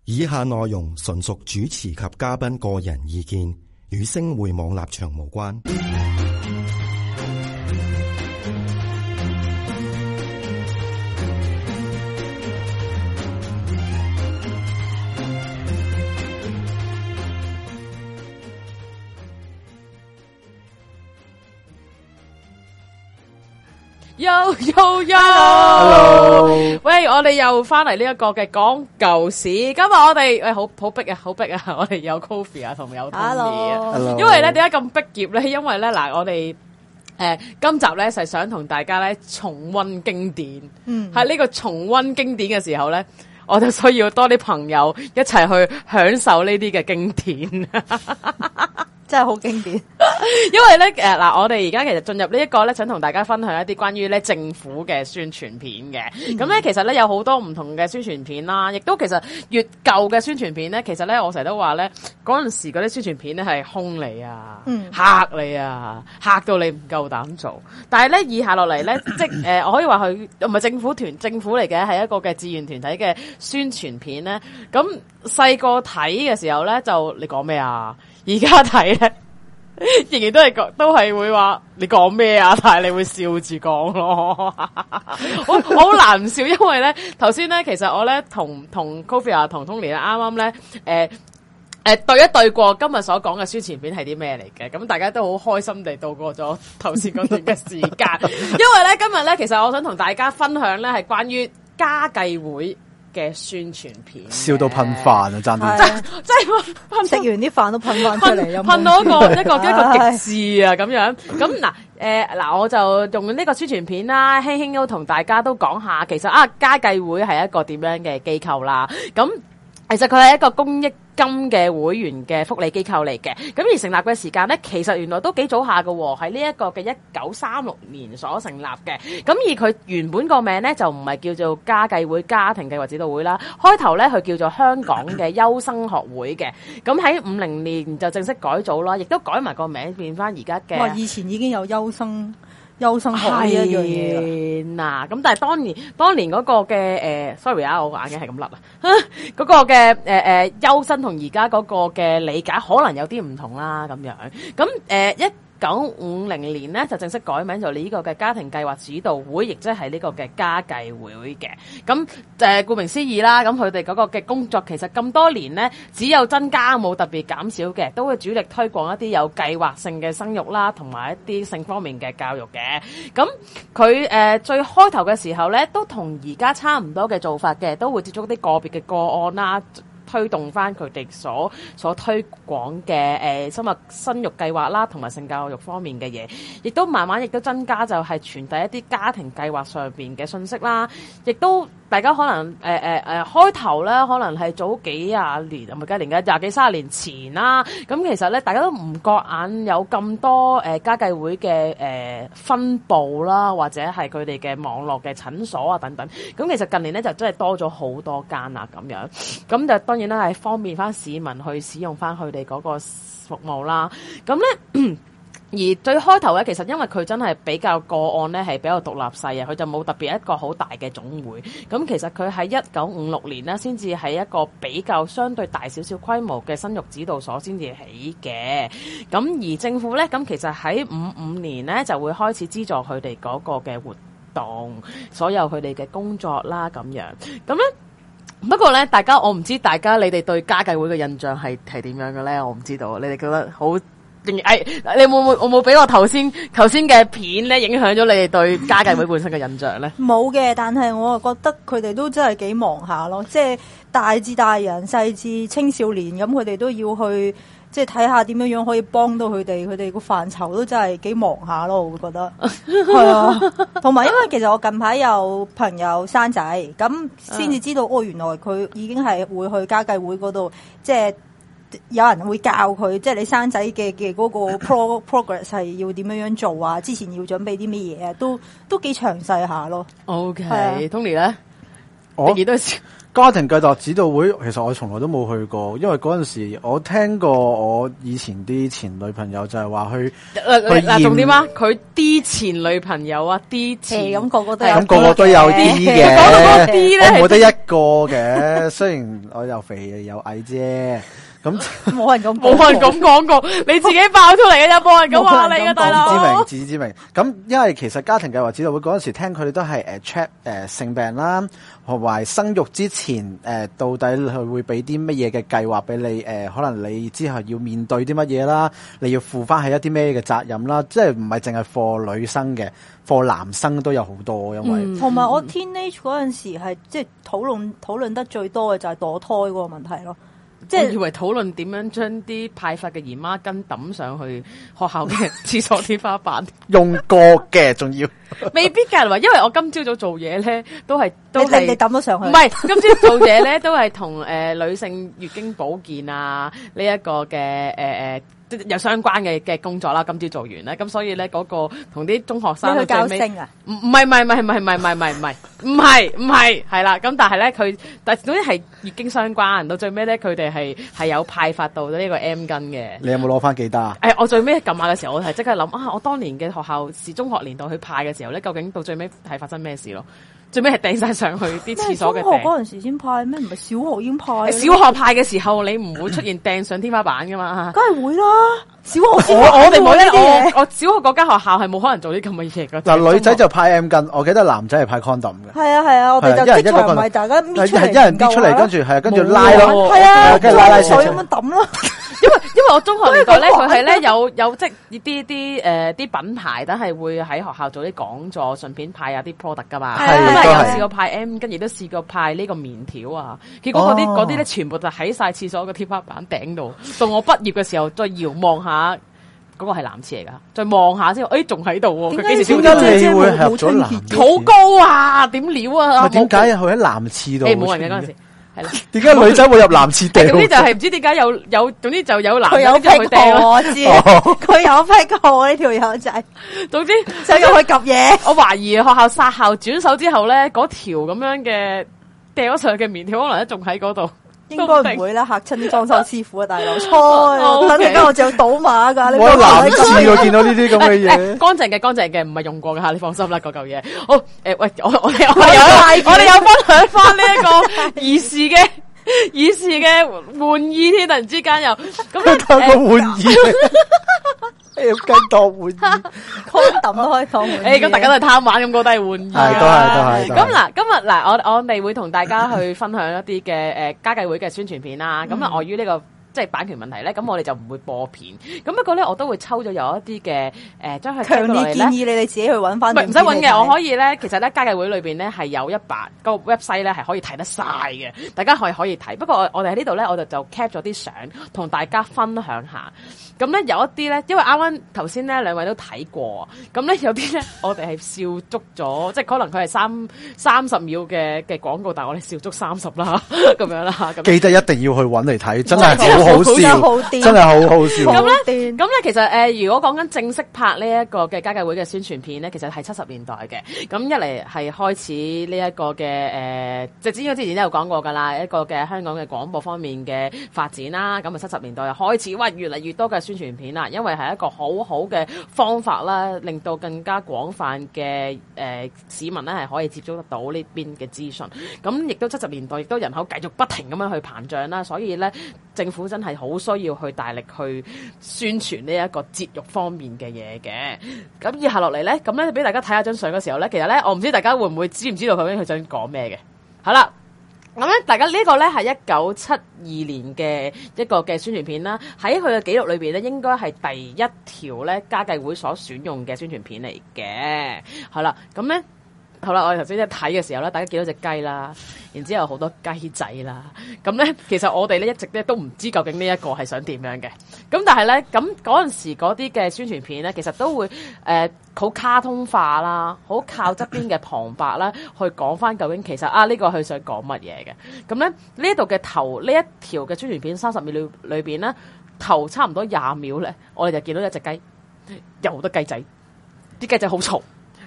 以下內容純屬主持及嘉賓個人意見，與星匯網立場無關。 Hello， 喂，我哋又翻嚟呢一個嘅講舊史。今日我哋好逼啊，好逼啊！我哋有 Coffee 啊，同有 Tony 啊。因為咧點解咁逼劫咧？因為咧嗱，我哋今集咧就係想同大家咧重溫經典。喺呢個重溫經典嘅時候咧，我就需要多啲朋友一齊去享受呢啲嘅經典。 真係好經典， 因為咧嗱，我哋而家其實進入呢一個咧，想同大家分享一啲關於咧政府嘅宣傳片嘅。咁咧其實咧有好多唔同嘅宣傳片啦，亦都其實越舊嘅宣傳片咧，其實咧我成日都話咧，嗰陣時嗰啲宣傳片咧係兇你啊，嚇你啊，嚇到你唔夠膽做。但係咧以下落嚟咧，即我可以話佢唔係政府嚟嘅，係一個嘅志願團體嘅宣傳片咧。咁細個睇嘅時候咧，就你講咩啊？而家睇咧，仍然都係會話你講咩啊？但係你會笑住講咯，我好難唔笑，因為咧頭先咧，其實我咧同 Coffee 啊同 Tony 咧啱啱咧對一對過今日所講嘅宣傳片係啲咩嚟嘅？咁大家都好開心地度過咗頭先嗰段嘅時間，因為咧今日咧其實我想同大家分享咧係關於家計會嘅宣傳片， 笑到噴飯啊！真係食完啲飯都噴翻出嚟， 噴到一個極致啊咁樣。咁嗱，我就用呢個宣傳片啦，輕輕都同大家都講下，其實家計會係一個點樣嘅機構啦。咁其實佢係一個公益金嘅會員嘅福利機構嚟嘅，咁而成立嘅時間咧，其實原來都幾早下嘅喎，喺呢一個嘅1936年所成立嘅。咁而佢原本個名咧就唔係叫做家計會家庭計劃指導會啦，開頭咧佢叫做香港嘅優生學會嘅。咁喺50年就正式改組啦，亦都改埋個名變翻而家嘅。 哇！以前已經有優生學呢一樣嘢啦。咁但係當年嗰個嘅sorry 啊，我個眼鏡係咁甩啊，嗰個嘅優生同而家嗰個嘅理解可能有啲唔同啦，咁樣。咁1950年咧就正式改名做呢個嘅家庭計劃指導會，亦即係呢個嘅家計會嘅。咁顧名思義啦，咁佢哋嗰個嘅工作其實咁多年咧，只有增加冇特別減少嘅，都會主力推廣一啲有計劃性嘅生育啦，同埋一啲性方面嘅教育嘅。咁佢最開頭嘅時候咧，都同而家差唔多嘅做法嘅，都會接觸啲個別嘅個案啦，推動翻佢哋所推廣嘅生育計劃啦，同埋性教育方面嘅嘢，亦都慢慢亦都增加，就係傳遞一啲家庭計劃上邊嘅信息啦。亦都大家可能開頭咧，可能係早幾廿年，唔係幾年嘅20幾30年前啦。咁其實咧，大家都唔覺眼有咁多家計會嘅分部啦，或者係佢哋嘅網絡嘅診所啊等等。咁其實近年咧就真係多咗好多間啦，咁樣。咁就當然啦，係方便翻市民去使用翻佢哋嗰個服務啦。咁咧，而最開頭咧，其實因為佢真係比較個案咧係比較獨立細啊，佢就冇特別一個好大嘅總會。咁其實佢喺1956年咧，先至係一個比較相對大少少規模嘅生育指導所先至起嘅。咁而政府咧，咁其實喺55年咧就會開始資助佢哋嗰個嘅活動，所有佢哋嘅工作啦咁樣。咁咧。不過咧，我唔知你哋對家計會嘅印象係點樣嘅咧？我唔知道，你哋覺得好？你冇俾我頭先嘅片咧影響咗你哋對家計會本身嘅印象咧？ 冇嘅，但係我又覺得佢哋都真係幾忙下咯，即係大至大人，細至青少年，咁佢哋都要去。即係睇下點樣可以幫到佢哋個範疇都真係幾忙下咯，我會覺得係啊。同埋因為其實我近排有朋友生仔，咁先至知道原來佢已經係會去家計會嗰度，即係有人會教佢，即係你生仔嘅嗰個 progress 係要點樣做啊？之前要準備啲乜嘢啊？都幾詳細下咯。 OK，Tony 咧，我亦都係。 家庭計劃指導會，其實我從來都冇去過，因為嗰陣時我聽過我以前啲前女朋友就係話去嗱重點啊，佢啲前女朋友啊，啲前咁個個都有， 咁個個都有啲嘅， 講到嗰啲咧， 我冇得一個嘅，雖然我又肥又矮啫。咁冇人咁講過，你自己爆出嚟嘅啫，冇人咁話你嘅大佬。 自知之明。咁因為其實家庭計劃指導會嗰陣時聽佢哋都係check 性病啦，同埋生育之前到底佢會俾啲乜嘢嘅計劃俾你可能你之後要面對啲乜嘢啦，你要負翻係一啲咩嘅責任啦，即係唔係淨係 for 女生嘅，for 男生都有好多，因為同埋我 teenage 嗰陣時係即係討論得最多嘅就係墮胎嗰個問題咯。 即係以為討論點樣將啲派發嘅姨媽巾抌上去學校嘅廁所天花板， 用過嘅仲要未必㗎，因為我今朝早做嘢咧，都係你抌咗上去， 唔係今朝做嘢咧，都係同女性月經保健啊呢一個嘅有相關嘅工作啦，今朝做完咧，咁所以咧嗰個同啲中學生去教聲啊？ 唔係，係啦，咁但係咧但係總之係月經相關，到最尾咧佢哋係有派發到呢個 M 巾嘅。 你有冇攞翻幾打啊？ 我最尾撳下嘅時候，我係即刻諗啊，我當年嘅學校是中學年代去派嘅時候咧，究竟到最尾係發生咩事咯？最尾係掟晒上去啲廁所嘅中學嗰陣時先派咩？唔係小學已經派？ 小學派嘅時候，你唔會出現掟上天花板噶嘛？ 梗係會啦。小學先我哋冇呢啲嘢。我小學嗰間學校係冇可能做啲咁嘅嘢噶。 嗱，女仔就派 M 巾，我記得男仔係派 condom 嘅。 係啊，我哋就即場咪大家搣出嚟， 一人搣出嚟，跟住拉咯。 係啊， 跟住拉水咁樣抌咯。 因為我中學年代咧，佢係咧有即啲品牌都係會喺學校做啲講座，順便派下啲 product 噶嘛。咁啊有試過派 M 巾，亦都試過派呢個棉條啊。結果嗰啲咧全部就喺晒廁所個天花板頂度。到我畢業嘅時候，再遙望下嗰個係男廁嚟噶，再望下先，仲喺度喎。佢幾時先你會合咗男？ 好高啊！點料啊？ 點解佢喺男廁度？ 冇人嘅嗰陣時。係啦， 點解女仔會入男廁掟？ 總之就係唔知點解有，總之就有男佢有癖好，我知，佢有癖好呢條友仔。 總之想入去夾嘢。 我懷疑學校殺校轉手之後咧，嗰條咁樣嘅掉咗上去嘅棉條，可能咧仲喺嗰度。 應該唔會啦，嚇親啲裝修師傅啊，大佬。錯，等陣間我仲有賭馬㗎。你我男廁我見到呢啲咁嘅嘢， 乾淨嘅，唔係用過㗎嚇，你放心啦，嗰嚿嘢。好喂，我哋有分享翻呢一個兒時嘅玩意添，突然之間又咁當個玩意。要跟當玩意 ，condom 都可以當玩意。 咁大家都係貪玩，咁都係玩意。 係，都係。 咁嗱，今日嗱，我哋會同大家去分享一啲嘅家計會嘅宣傳片啦。咁啊，礙於呢個即係版權問題咧，咁我哋就唔會播片。咁不過咧，我都會抽咗有一啲嘅將佢強烈建議你哋自己去揾翻。 唔使揾嘅，我可以咧。其實咧，家計會裏邊咧係有個 website 咧係可以睇得晒嘅，大家可以睇。不過我哋喺呢度咧，我就 cap 咗啲相同大家分享下。咁咧有一啲咧，因為啱啱頭先咧兩位都睇過，咁咧有啲咧我哋係笑足咗，即係可能佢係30秒嘅廣告，但係我哋笑足30啦，咁樣啦。 記得一定要去揾嚟睇，真係好好笑，真係好好笑。 咁咧其實如果講緊正式拍呢一個嘅家計會嘅宣傳片咧，其實係70年代嘅。咁一嚟係開始呢一個嘅即係之前都有講過㗎啦，一個嘅香港嘅廣播方面嘅發展啦。咁啊70年代開始，越嚟越多嘅宣傳片啦，因為係一個好好嘅方法啦，令到更加廣泛嘅市民咧係可以接觸得到呢邊嘅資訊。咁亦都70年代亦都人口繼續不停咁樣去膨脹啦，所以咧政府真係好需要去大力去宣傳呢一個節育方面嘅嘢嘅。咁以下落嚟咧，咁咧俾大家睇下張相嘅時候咧，其實咧我唔知大家會唔會知唔知道究竟佢想講咩嘅。好啦。咁咧，大家呢個咧係1972年嘅一個嘅宣傳片啦。喺佢嘅記錄裏邊咧，應該係第一條咧家計會所選用嘅宣傳片嚟嘅。好啦，咁咧，好啦，我哋頭先一睇嘅時候咧，大家見到隻雞啦，然之後好多雞仔啦。咁咧，其實我哋咧一直咧都唔知究竟呢一個係想點樣嘅。咁但係咧，咁嗰陣時嗰啲嘅宣傳片咧，其實都會好卡通化啦，好靠側邊嘅旁白啦，去講翻究竟其實呢個佢想講乜嘢嘅。咁咧呢度嘅頭呢一條嘅宣傳片30秒裏邊咧，頭差唔多20秒咧，我哋就見到一隻雞，有好多雞仔，啲雞仔好嘈。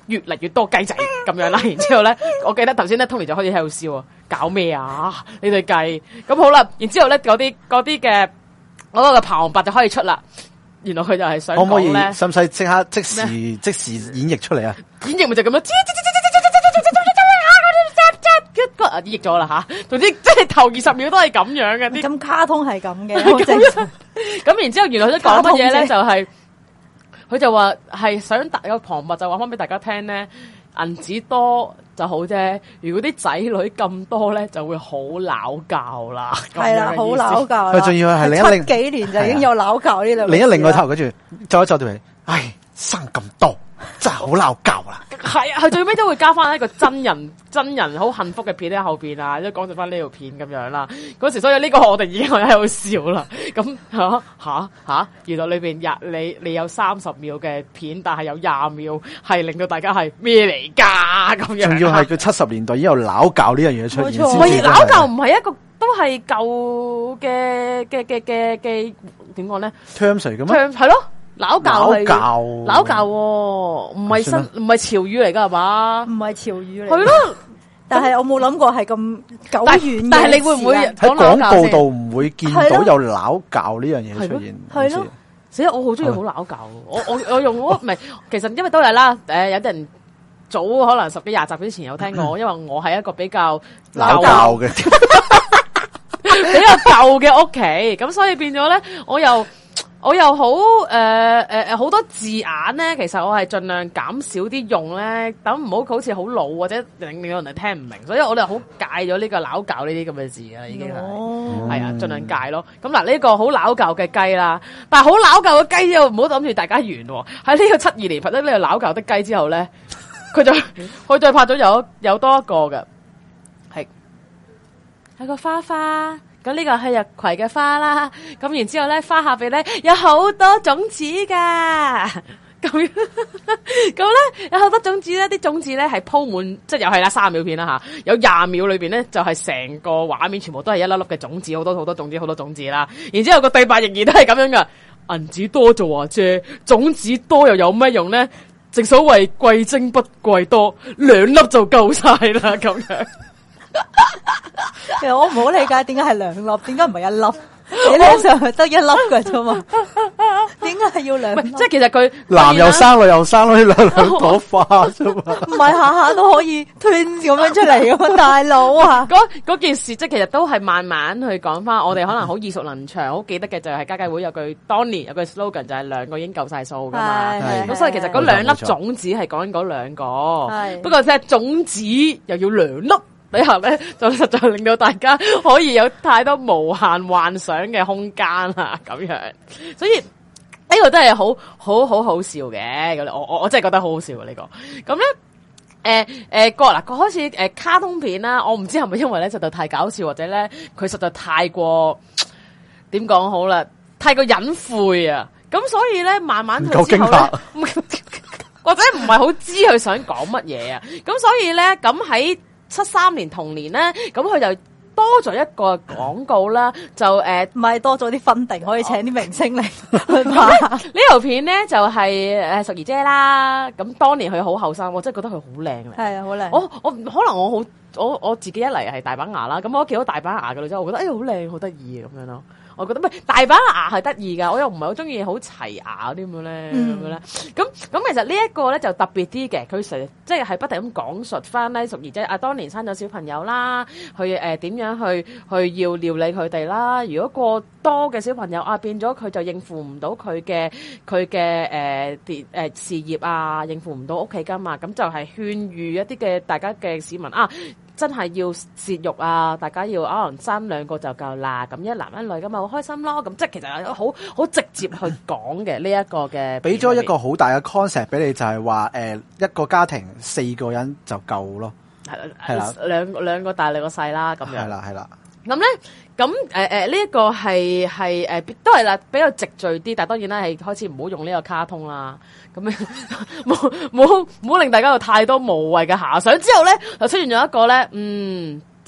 越嚟越多雞仔咁樣啦。然之後咧，我記得頭先咧 Tony 就開始喺度笑啊，搞咩啊？你對雞咁好啦。然之後咧嗰啲嘅嗰個嘅排行榜就可以出啦。原來佢就係想可唔可以講咧， 使唔使即刻即時演繹出嚟啊？ 演繹咪就咁樣。演繹咗啦吓，總之即係頭20秒都係咁樣嘅啲。 咁卡通係咁嘅，我正常咁然之後原來佢講乜嘢咧？就係佢就話係想大個旁白就話翻俾大家聽咧，銀紙多就好啫。如果啲仔女咁多咧，就會好鬧教啦。 係啦，好鬧教啦。 佢仲要係另一另幾年就已經有鬧教呢兩個字啦。 另一另個頭，跟住皺一皺條眉，唉，生咁多真係好鬧教啦。 係啊，佢最尾都會加翻一個真人好幸福嘅片喺後邊啊，即係講述翻呢條片咁樣啦。嗰時所以呢個我哋已經喺度笑啦。咁吓，原來裏邊你有30秒嘅片，但係有20秒係令到大家係咩嚟㗎咁樣。 仲要係佢70年代已經有鬧教呢樣嘢出現。 冇錯唔係鬧教，唔係一個都係舊嘅點講咧 terms 嚟嘅咩？ 係咯。鬧教係鬧教唔係潮語嚟噶係嘛？ 唔係潮語嚟。 係咯， 但係我冇諗過係咁久遠嘅。 但係你會唔會喺廣告度唔會見到有鬧教呢樣嘢出現？ 係咯， 所以我好中意好鬧教。我用唔係，其實因為都係啦。有啲人早可能10幾20集之前有聽過，因為我係一個比較鬧教嘅比較舊嘅屋企，咁所以變咗咧，我又好好多字眼咧，其實我係盡量減少啲用咧，等唔好似好老或者令到人哋聽唔明，所以我哋好戒咗呢個鬧教呢啲咁嘅字啦，已經係啊，盡量戒咯。咁嗱，呢個好鬧教嘅雞啦，但係好鬧教嘅雞又唔好諗住大家完喎。喺呢個72年拍咗呢個鬧教的雞之後咧，佢再拍咗有多一個嘅，係個花花。咁呢個係日葵嘅花啦，咁然之後咧，花下邊咧有好多種子噶，咁咧有好多種子咧，啲種子咧係鋪滿，即係又係啦30秒片啦吓，有20秒裏邊咧就係成個畫面全部都係一粒粒嘅種子，好多種子，好多種子啦。然之後個對白仍然都係咁樣噶，銀紙多就話啫，種子多又有咩用咧？正所謂貴精不貴多，2粒就夠晒啦，咁樣。 其實我唔好理解點解係2粒，點解唔係1粒？理論上係得1粒嘅啫嘛，點解係要2粒？ 即係其實佢男又生女又生呢兩朵花啫嘛， 唔係下下都可以 twins 咁樣出嚟噶嘛，大佬啊！ 嗰件事即係其實都係慢慢去講翻，我哋可能好耳熟能詳，好記得嘅就係家計會有句當年有句 slogan 就係2個已經夠晒數噶嘛，咁所以其實嗰2粒種子係講緊嗰2個，不過即係種子又要2粒。底下咧就實在令到大家可以有太多無限幻想嘅空間啦，咁樣，所以呢個真係好笑嘅。我真係覺得好好笑呢個。咁咧開始卡通片啦，我唔知係咪因為咧實在太搞笑，或者咧佢實在太過點講好啦，太過隱晦啊，咁所以咧慢慢佢之後咧，或者唔係好知佢想講乜嘢啊，咁所以咧咁喺73年同年咧，咁佢就多咗一個廣告啦，就唔係多咗啲分定，可以請啲明星嚟去拍。 呢條片咧就係淑儀姐啦，咁當年佢好後生，我真係覺得佢好靚嘅。 係啊，好靚。 我可能我自己一嚟係大板牙啦，咁我見到大板牙嘅女仔，我覺得好靚，好得意咁樣咯。我覺得唔係大板牙係得意噶，我又唔係好中意好齊牙嗰啲咁樣咧，咁樣咧。咁其實呢一個咧就特別啲嘅，佢成日即係不停咁講述翻咧淑儀姐當年生咗小朋友啦，去點樣去要料理佢哋啦。如果過多嘅小朋友變咗佢就應付唔到佢嘅事業啊，應付唔到屋企㗎嘛，咁就係勸喻一啲嘅大家嘅市民真係要節育啊！大家要可能生2個就夠啦，咁一男一女咁咪好開心咯。咁即係其實好直接去講嘅呢一個嘅，俾咗一個好大嘅 concept 俾你，就係話一個家庭4個人就夠咯。係啦， 兩個大2個細啦，咁樣。 係啦。咁咧，呢一個係都係啦，比較直敘啲，但係當然啦，係開始唔好用呢個卡通啦。咁樣唔好令大家有太多無謂嘅遐想。之後咧就出現咗一個咧，即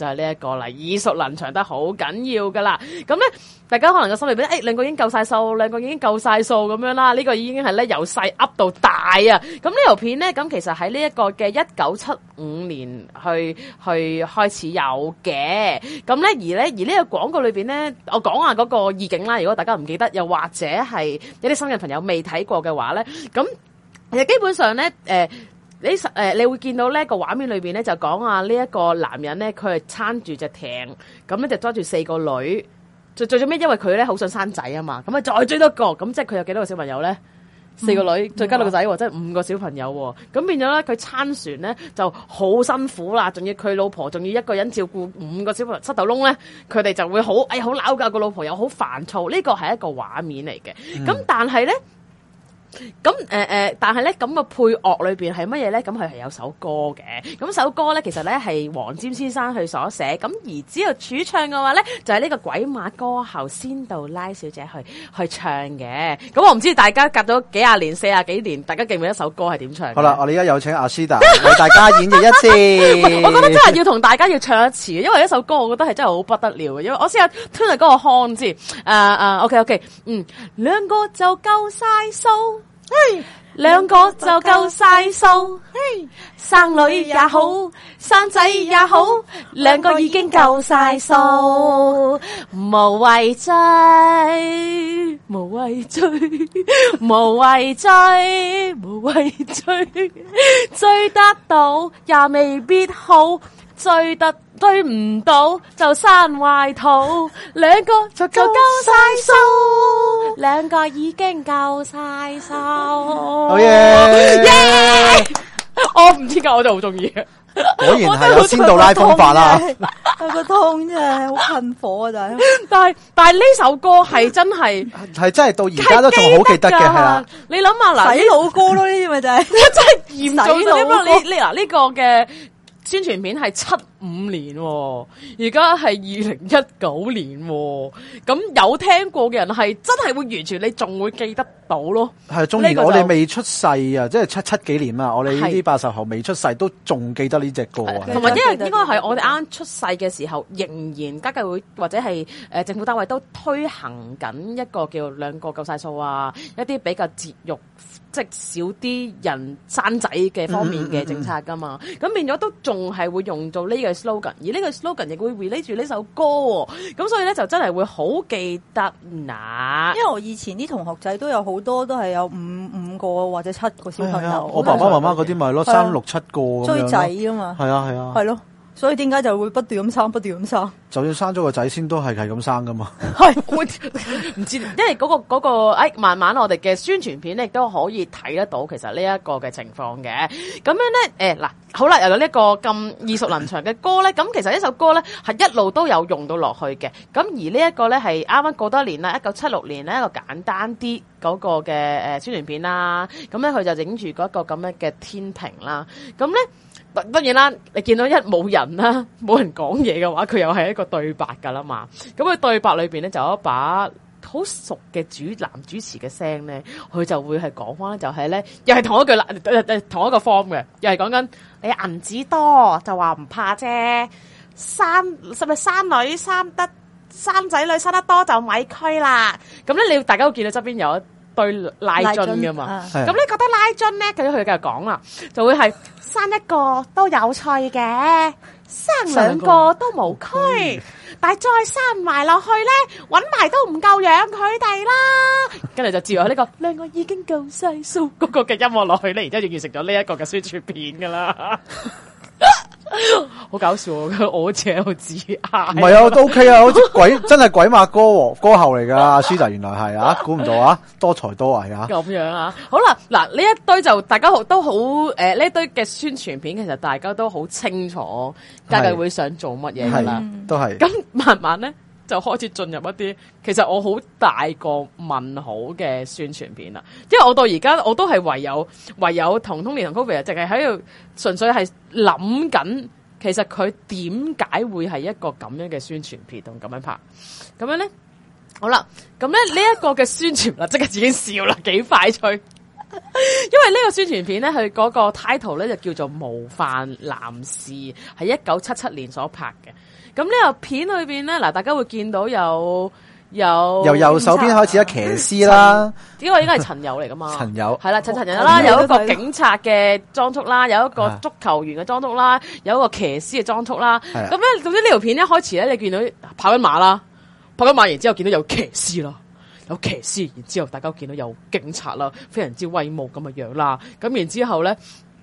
就係呢一個啦，耳熟能詳得好緊要噶啦。咁咧，大家可能個心裏邊，兩個已經夠晒數，兩個已經夠晒數咁樣啦。呢個已經係咧由細噏到大啊。咁呢條片咧，咁其實喺呢一個嘅1975年去開始有嘅。咁咧而呢個廣告裏邊咧，我講下嗰個意境啦。如果大家唔記得，又或者係一啲新嘅朋友未睇過嘅話咧，咁其實基本上咧，你會見到呢個畫面裏邊咧，就講啊呢一個男人咧，佢係撐住隻艇，咁咧就捉住4個女，最最尾因為佢咧好想生仔啊嘛，咁啊再追多個，咁即係佢有幾多個小朋友咧？4個女，再加到個仔，即係5個小朋友。咁變咗咧，佢撐船咧就好辛苦啦，仲要佢老婆仲要一個人照顧5個小朋友，膝頭窿咧，佢哋就會好鬧交，個老婆又好煩躁。呢個係一個畫面嚟嘅。咁但係咧。咁但係咧，咁個配樂裏邊係乜嘢咧？咁佢係有首歌嘅。咁首歌咧，其實咧係黃霑先生佢所寫。咁而只有主唱嘅話咧，就係呢個鬼馬歌后仙杜拉小姐去唱嘅。咁我唔知大家隔咗幾廿年、40幾年，大家記唔記得首歌係點唱？ 好啦，我哋而家有請阿斯達為大家演繹一次。 我覺得真係要同大家要唱一次，因為呢首歌我覺得係真係好不得了嘅。因為我試下 turn 下嗰個腔先。OK， 兩個就夠晒數。兩個就夠晒數，生女也好，生仔也好，兩個已經夠晒數，無謂追，無謂追，無謂追，無謂追，追得到也未必好，追唔到就生壞肚，兩個就夠晒數，兩個已經夠晒數。 好嘢！ 我唔知㗎，我就好中意。 果然係有仙杜拉風範啦。 個痛真係好噴火啊！ 但係呢首歌係真係到而家都仲好記得嘅，係啦。 你諗下嗱， 洗腦歌咯，呢啲咪就係真係嚴重洗腦歌。 你嗱呢個嘅宣傳片係75年，而家係2019年，咁有聽過嘅人係真係會完全，你仲會記得到咯。 係，縱然我哋未出世啊，即係七幾年啊，我哋呢啲80後未出世都仲記得呢隻歌啊。 同埋因為應該係我哋啱出世嘅時候，仍然家計會或者係政府單位都推行緊一個叫兩個夠晒數啊，一啲比較節育，即係少啲人生仔嘅方面嘅政策噶嘛。咁變咗都仲係會用到呢個 slogan， 而呢個 slogan 亦會 relate 住呢首歌喎。咁所以咧就真係會好記得嗱。 因為我以前啲同學仔都有好多都係有五個或者7個小朋友。 我爸爸媽媽嗰啲咪咯，生6、7個咁樣追仔啊嘛。 係啊係啊。 係咯。所以點解就會不斷咁生，不斷咁生？ 就算生咗個仔先都係咁生噶嘛。 係唔知，因為嗰個慢慢我哋嘅宣傳片亦都可以睇得到，其實呢一個嘅情況嘅。咁樣咧，嗱，好啦，有呢個咁耳熟能詳嘅歌咧，咁其實呢首歌咧係一路都有用到落去嘅。咁而呢一個咧係啱啱過多年啦，1976年咧一個簡單啲嗰個嘅宣傳片啦。咁咧佢就影住嗰個咁樣嘅天平啦。咁咧。當然啦，你見到一冇人啦，冇人講嘢嘅話，佢又係一個對白噶啦嘛。咁佢對白裏邊咧就有一把好熟嘅男主持嘅聲咧，佢就會係講翻咧，就係咧，又係同一句啦，同一個 form 嘅，又係講緊你銀紙多就話唔怕啫，生女生仔女生得多就咪區啦。咁咧，大家都見到側邊有一對拉樽噶嘛。咁你覺得拉樽咧，佢繼續講啦，就會係。生一個都有趣嘅，生兩個都無區，但係再生埋落去咧，搵埋都唔夠養佢哋啦。跟住就接落呢個兩個已經夠晒數嗰個嘅音樂落去咧，而家就完成咗呢一個嘅宣傳片噶啦。好搞笑，我好似喺度自嗨。唔係啊，都 OK 啊，好似真係鬼馬歌后嚟噶，阿舒達原來係啊，估唔到啊，多才多藝啊。 咁樣啊，好啦，嗱呢一堆就大家都好呢一堆嘅宣傳片，其實大家都好清楚家計會想做乜嘢噶啦， 都係。 咁慢慢咧就開始進入一啲，其實我好大個問號嘅宣傳片啦，因為我到而家我都係唯有同 Tony 同 Kobe 淨係喺度純粹係諗緊。其實佢點解會係一個咁樣嘅宣傳片同咁樣拍？咁樣咧，好啦，咁咧呢一個嘅宣傳啦，即刻自己笑啦，幾快脆！因為呢個宣傳片咧，佢嗰個 title 咧就叫做《模範男士》，係1977年所拍嘅。 咁呢個片裏邊咧，嗱，大家會見到有由右手邊開始有騎師啦， 呢個應該係陳友嚟噶嘛？ 陳友係啦，陳友啦，有一個警察嘅裝束啦，有一個足球員嘅裝束啦，有一個騎師嘅裝束啦。咁咧，總之呢條片一開始咧，你見到跑緊馬啦，跑緊馬，然之後見到有騎師啦。有騎師，然之後大家見到有警察啦，非常之威武咁嘅樣啦。咁然之後咧，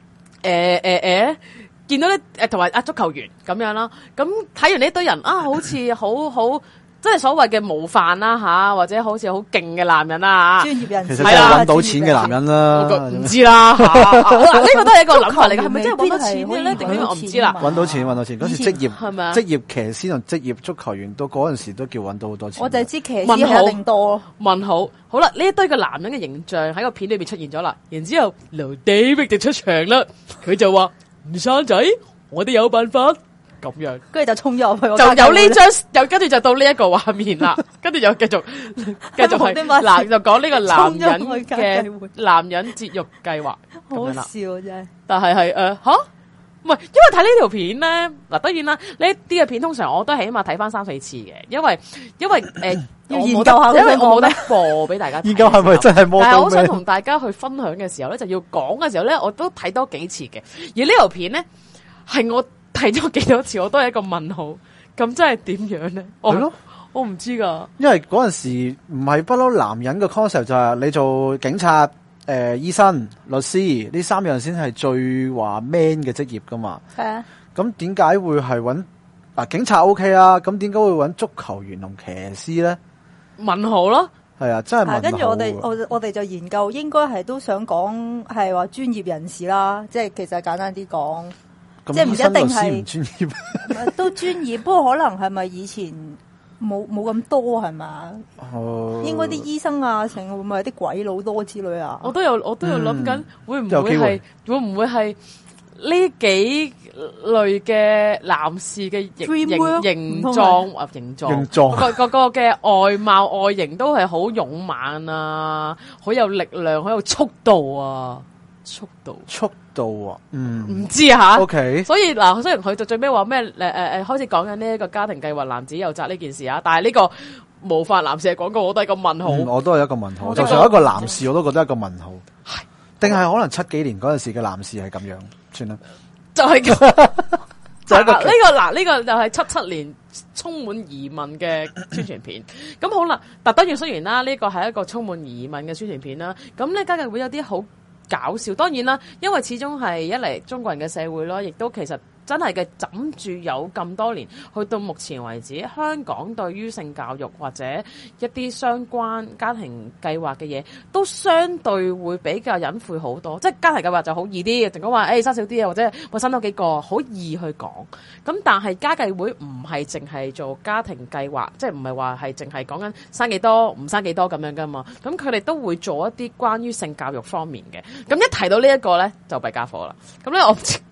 見到咧同埋足球員咁樣啦。咁睇完呢堆人啊，好似好即係所謂嘅模範啦吓，或者好似好勁嘅男人啦， 專業人士其實真係揾到錢嘅男人啦。 唔知啦，呢個都係一個諗法嚟嘅，係咪真係揾到錢咧？定點我唔知啦。 揾到錢，揾到錢。嗰時職業係咪啊？ 職業騎師同職業足球員都嗰陣時都叫揾到好多錢。 我就係知騎師係一定多。 問號，好啦，呢一堆嘅男人嘅形象喺個片裏邊出現咗啦。然之後劉 David 就出場啦，佢就話：唔生仔，我哋有辦法。咁樣， 跟住就衝咗入去， 就有呢張，又跟住就到呢一個畫面啦，跟住又繼續係嗱，就講呢個男人節育計劃， 好笑真係。 但係吓，唔係，因為睇呢條片咧，嗱當然啦，呢啲嘅片通常我都起碼睇翻3-4次嘅，因為要研究下， 因為我冇得播俾大家睇。 研究係咪真係魔？ 但係我想同大家去分享嘅時候咧，就要講嘅時候咧，我都睇多幾次嘅，而呢條片咧係我睇咗幾多次，我都係一個問號。咁真係點樣咧？係咯，我唔知噶。因為嗰陣時唔係不嬲，男人嘅 concept 就係你做警察、醫生、律師呢3樣先係最話 man 嘅職業噶嘛。係啊。咁點解會係揾警察 OK 啊？咁點解會揾足球員同騎師咧？問號咯。係啊，真係問號。跟住我哋就研究，應該係都想講係話專業人士啦，即係其實簡單啲講。即係唔一定係專業， 都專業，不過可能係咪以前冇咁多係嘛？應該啲醫生啊，成會唔會係啲鬼佬多之類啊？ 我都有諗緊，會唔會係呢幾類嘅男士嘅形狀個嘅外貌外形都係好勇猛啊，好有力量，好有速度啊！速度啊，唔知啊吓 ，OK。 所以嗱，雖然佢就最尾話咩開始講緊呢一個家庭計劃男子有責呢件事啊，但係呢個模範男士嘅廣告我都係個問號， 我都係一個問號。就算一個男士，我都覺得一個問號。係，定係可能70幾年嗰陣時嘅男士係咁樣，算啦。就係咁，就一個呢個就係77年充滿疑問嘅宣傳片。咁好啦，但當然雖然啦，呢個係一個充滿疑問嘅宣傳片啦。咁咧家計會有啲好搞笑，當然啦，因為始終係一嚟中國人嘅社會咯，亦都其實真係嘅枕住有咁多年，去到目前為止，香港對於性教育或者一啲相關家庭計劃嘅嘢，都相對會比較隱晦好多。即係家庭計劃就好易啲，淨講話生少啲啊，或者我生多幾個，好易去講。咁但係家計會唔係淨係做家庭計劃，即係唔係話係淨係講緊生幾多唔生幾多咁樣噶嘛。咁佢哋都會做一啲關於性教育方面嘅。咁一提到呢一個咧，就弊家伙啦。咁咧我唔知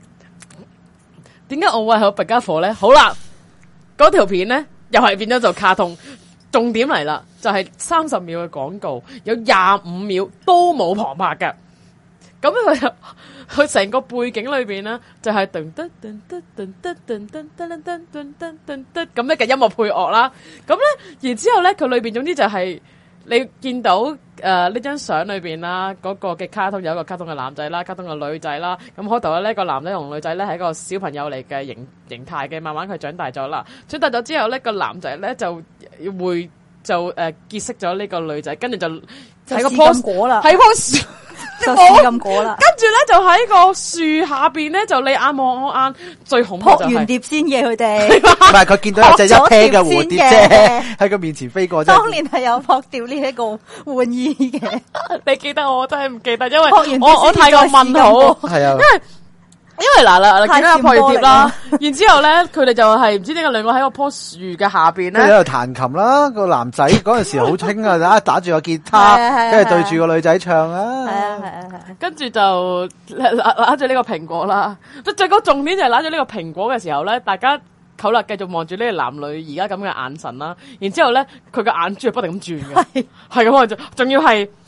點解我會喺弊家伙咧？好啦，嗰條片咧又係變咗做卡通，重點嚟啦，就係30秒嘅廣告，有25秒都冇旁白嘅。咁佢成個背景裏邊咧，就係噔噔噔噔噔噔噔噔噔噔噔噔噔咁樣嘅音樂配樂啦。咁咧，然之後咧，佢裏邊總之就係你見到呢張相裏邊啦，嗰個嘅卡通有一個卡通嘅男仔啦，卡通嘅女仔啦。咁開頭咧，個男仔同女仔咧係一個小朋友嚟嘅形態嘅，慢慢佢長大咗啦。長大咗之後咧，個男仔咧就結識咗呢個女仔，跟住就喺個棵果啦，喺棵樹。 就試禁果啦， 跟住咧就喺個樹下邊咧，就你眼望我眼，最恐怖就係撲完碟先嘅佢哋， 唔係佢見到一隻一 pair 嘅蝴蝶啫，喺佢面前飛過啫。 當年係有撲掉呢一個玩意嘅， 你記得我真係唔記得，因為我太過問號，係啊，因為嗱，見到個撲完碟啦，然之後咧佢哋就係唔知點解兩個喺個棵樹嘅下邊咧， 喺度彈琴啦。個男仔嗰陣時好興啊，打住個吉他，跟住對住個女仔唱啊， 係，跟住就拿住呢個蘋果啦。最高重點就係拿住呢個蘋果嘅時候咧，大家好啦，繼續望住呢個男女而家咁嘅眼神啦。然之後咧，佢個眼珠係不停咁轉嘅，係咁望住，仲要係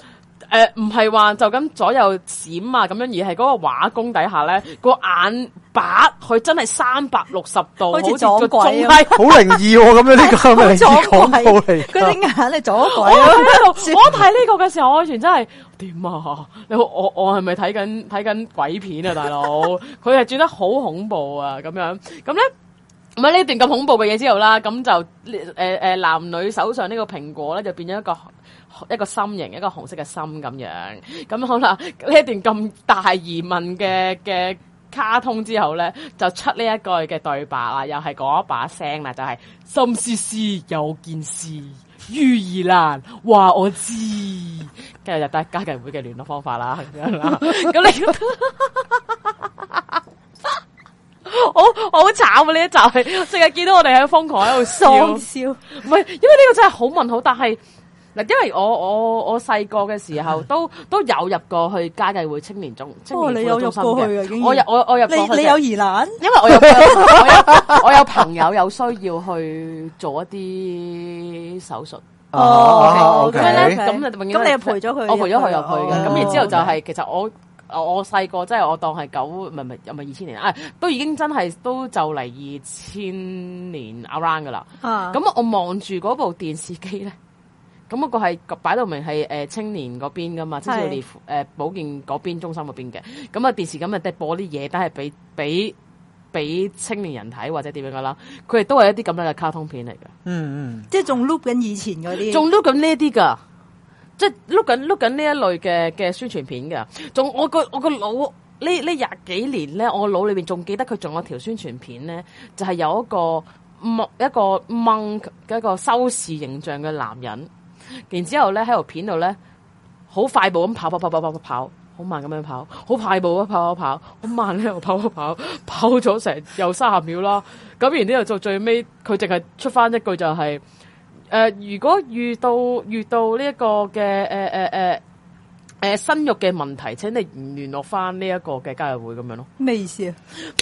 唔係話就咁左右閃啊咁樣，而係嗰個畫工底下咧個眼把佢真係360度， 好似撞鬼咁好靈異喎！咁樣呢個係咪靈異恐怖嚟？ 嗰啲眼係撞鬼我啊！ 睇呢個嘅時候，我完全真係點啊！我係咪睇緊鬼片啊，大佬？佢係轉得好恐怖啊，咁樣咁咧。咁喺呢段咁恐怖嘅嘢之後啦，咁就男女手上呢個蘋果咧就變咗一個心形，一個紅色嘅心咁樣。咁好啦，呢一段咁大疑問嘅卡通之後咧，就出呢一句嘅對白啦，又係嗰一把聲啦，就係、心思思有件事，於兒蘭話我知，跟住就得家計會嘅聯絡方法啦，咁樣啦。咁你好慘啊！呢一集係淨係見到我哋喺瘋狂喺度笑，唔係，因為呢個真係好問號。但係嗱，因為我細個嘅時候都有入過去家計會青年中心嘅。 你有入過去啊？ 我入過去。 你有疑難？ 因為我有朋友有需要去做一啲手術。 哦， 咁咧，咁你又陪咗佢？ 我陪咗佢入去嘅。咁然之後就係其實我細個即係我當係唔係2000年啊，都已經真係都就嚟2000年 around 噶啦。咁我望住嗰部電視機咧，咁嗰個係擺到明係青年嗰邊噶嘛，青少年保健嗰邊中心嗰邊嘅。咁啊電視咁啊播啲嘢，都係俾青年人睇或者點樣噶啦。佢哋都係一啲咁樣嘅卡通片嚟嘅。 即係仲 loop 緊以前嗰啲， 仲 loop 緊呢啲噶。即係碌緊呢一類嘅宣傳片嘅，仲我個腦呢20幾年咧，我腦裏邊仲記得佢仲有條宣傳片咧，就係有一個monk 嘅一個修士形象嘅男人，然之後咧喺條片度咧好快步咁跑，好慢咁樣跑，好快步啊跑，好慢咧又跑咗成又30秒啦，咁然之後就最尾佢淨係出翻一句就係。如果遇到呢一個嘅生育嘅問題，請你聯絡翻呢一個嘅家計會咁樣咯。 咩意思啊？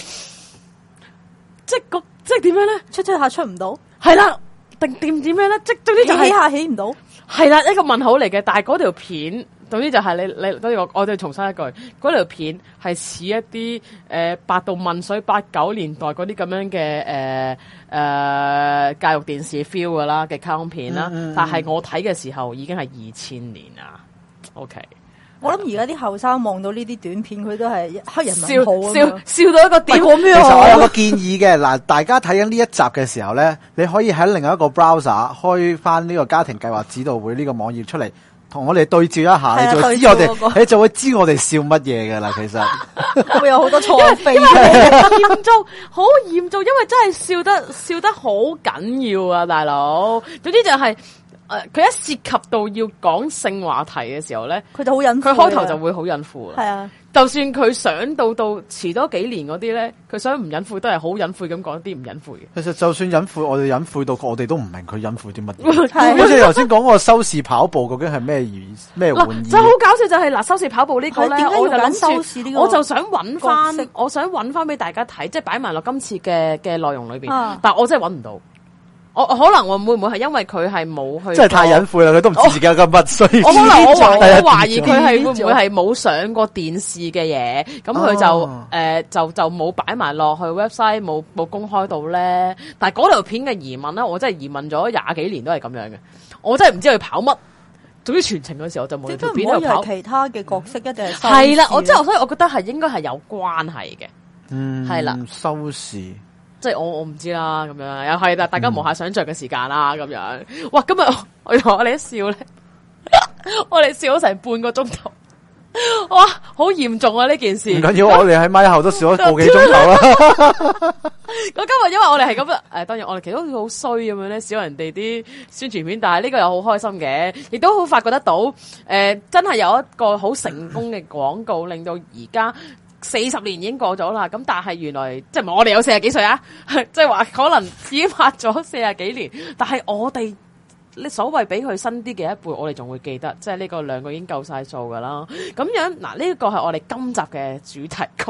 即係點樣咧？ 出下出唔到， 係啦，點樣咧？即總之就係起下起唔到， 係啦，一個問號嚟嘅。但係嗰條片，總之就係你我哋重申一句，嗰條片係似一啲百度問水89年代嗰啲咁樣嘅教育電視 feel 噶啦嘅卡通片啦，但係我睇嘅時候已經係2000年啦。OK， 我諗而家啲後生望到呢啲短片，佢都係黑人問號笑到一個點。 其實我有個建議嘅，嗱，大家睇緊呢一集嘅時候咧，你可以喺另外一個 browser 開翻呢個家庭計劃指導會呢個網頁出嚟。同我哋對照一下，你就會知我哋，你就會知我哋笑乜嘢噶啦。其實會有好多錯飛， 好嚴重，因為真係笑得好緊要啊，大佬。總之就係佢一涉及到要講性話題嘅時候咧， 佢就好隱晦， 佢開頭就會好隱晦。 係啊。 就算佢想到遲多幾年嗰啲咧，佢想唔隱晦都係好隱晦咁講啲唔隱晦嘅。 其實就算隱晦，我哋隱晦到我哋都唔明佢隱晦啲乜嘢。好似頭先講個收視跑步究竟係咩玩意？ 就好搞笑就係嗱，收視跑步呢個咧，我就諗收視呢個， 我就想揾翻俾大家睇，即係擺埋落今次嘅內容裏邊。但我真係揾唔到。我可能會唔會係因為佢係冇去， 真係太隱晦啦！佢都唔知自己有咁乜，所以我懷疑佢係會唔會係冇上過電視嘅嘢，咁佢就冇擺埋落去 website，冇公開到咧。但係嗰條片嘅疑問咧，我真係疑問咗20幾年都係咁樣嘅，我真係唔知佢跑乜。總之全程嘅時候就冇條片喺度跑。 其他嘅角色一定係係啦，所以我覺得係應該係有關係嘅。係啦， 收視。 即係我唔知啦，咁樣又係大家無下想像嘅時間啦，咁樣。哇！今日我哋一笑咧，我哋笑咗成半個鐘頭，哇！好嚴重啊呢件事。唔緊要，我哋喺咪後都笑咗個幾鐘頭啦。 今日因為我哋係咁當然我哋其實好似好衰咁樣咧，笑人哋啲宣傳片，但係呢個又好開心嘅，亦都好發覺得到，真係有一個好成功嘅廣告，令到而家。40年已經過咗啦，咁但係原來即係我哋有40幾歲啊，即係話可能已經拍咗40幾年，但係我哋你所謂比佢新啲嘅一輩，我哋仲會記得，即係呢個兩個已經夠晒數噶啦。咁樣嗱，呢個係我哋今集嘅主題曲。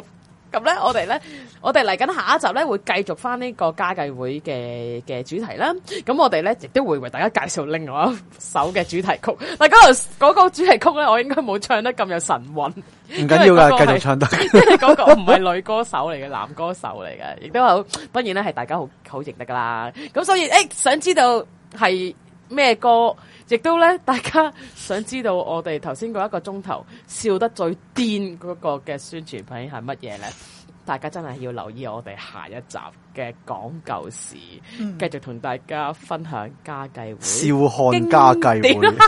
咁咧，我哋嚟緊下一集咧會繼續翻呢個家計會嘅主題啦。咁我哋咧亦都會為大家介紹另外一首嘅主題曲。但嗰個主題曲咧，我應該冇唱得咁有神韻。 唔緊要噶，繼續唱得。 因為嗰個唔係女歌手嚟嘅，男歌手嚟嘅，亦都好，當然咧係大家好認得噶啦。咁所以想知道係咩歌？亦都咧，大家想知道我哋頭先嗰1個鐘頭笑得最癲嗰個嘅宣傳品係乜嘢咧？大家真係要留意我哋下一集嘅講舊事，繼續同大家分享家計會， 笑看家計會。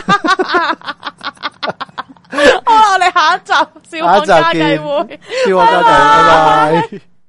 好啦，我哋下一集笑看家計會， 笑看家計會，拜拜。